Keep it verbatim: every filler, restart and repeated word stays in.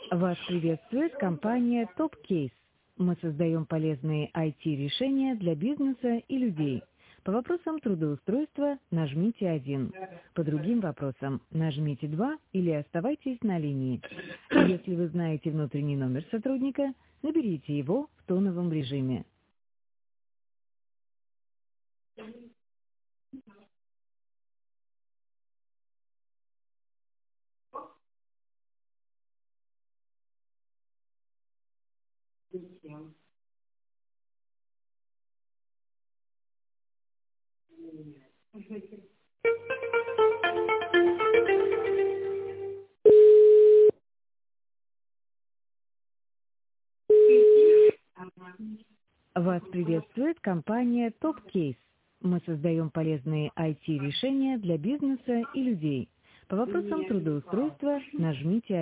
Вас приветствует компания TopCase. Мы создаем полезные ай ти-решения для бизнеса и людей. По вопросам трудоустройства нажмите один. По другим вопросам нажмите два или оставайтесь на линии. Если вы знаете внутренний номер сотрудника, наберите его в тоновом режиме. Вас приветствует компания TopCase. Мы создаем полезные ай ти-решения для бизнеса и людей. По вопросам трудоустройства нажмите